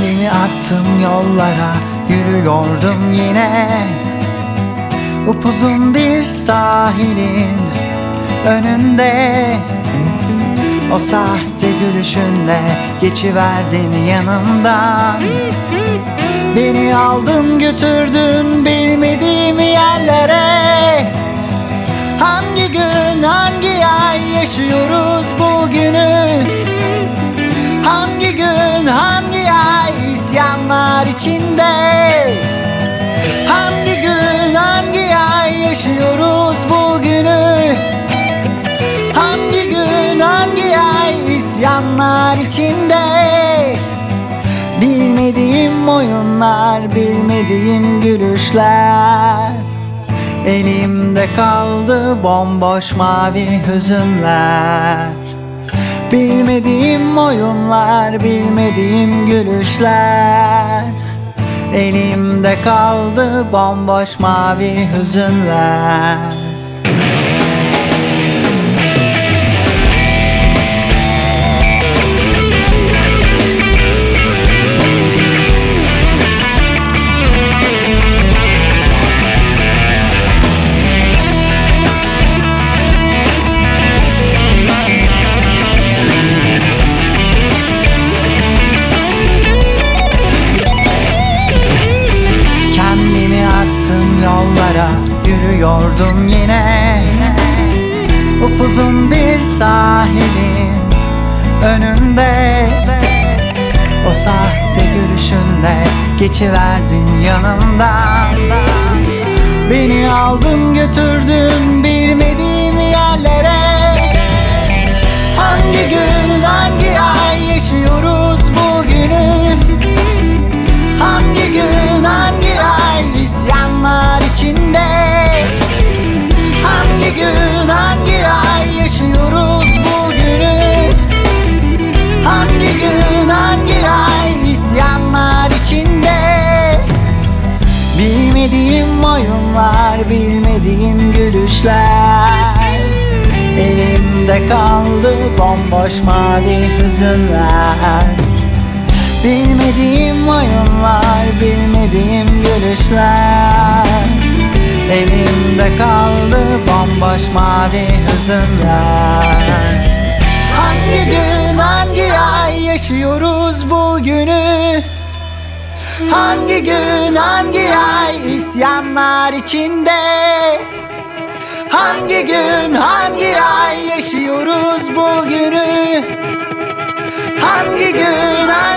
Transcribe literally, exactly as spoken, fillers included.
Kendimi attım yollara, yürüyordum yine. Upuzun bir sahilin önünde, o sahte gülüşünle geçiverdin yanımdan. Beni aldın götürdün bilmediğim yerlere. Hangi gün hangi ay yaşıyoruz bugünü? Hangi gün hangi ay isyanlar içinde? Hangi gün hangi ay yaşıyoruz bugünü? Hangi gün hangi ay isyanlar içinde? Bilmediğim oyunlar, bilmediğim gülüşler. Elimde kaldı bomboş mavi hüzünler. Bilmediğim oyunlar, bilmediğim gülüşler. Elimde kaldı bomboş mavi hüzünler. Yollara yürüyordum yine. Upuzun bir sahilin önünde, o sahte gülüşünle geçiverdin yanımdan. Beni aldın götürdün bilmediğim yerlere. Hangi gün hangi ay yaşıyoruz bugünü? Hangi gün hangi ay isyanlar içinde? Hangi gün hangi ay yaşıyoruz bugünü? Hangi gün hangi ay isyanlar içinde? Bilmediğim oyunlar, bilmediğim gülüşler. Elimde kaldı bomboş mavi hüzünler. Bilmediğim oyunlar, bilmediğim gülüşler. Elimde kaldı bomboş mavi hüzünler. Hangi gün hangi ay yaşıyoruz bugünü? Hangi gün hangi ay isyanlar içinde? Hangi gün hangi ay yaşıyoruz bugünü? Hangi gün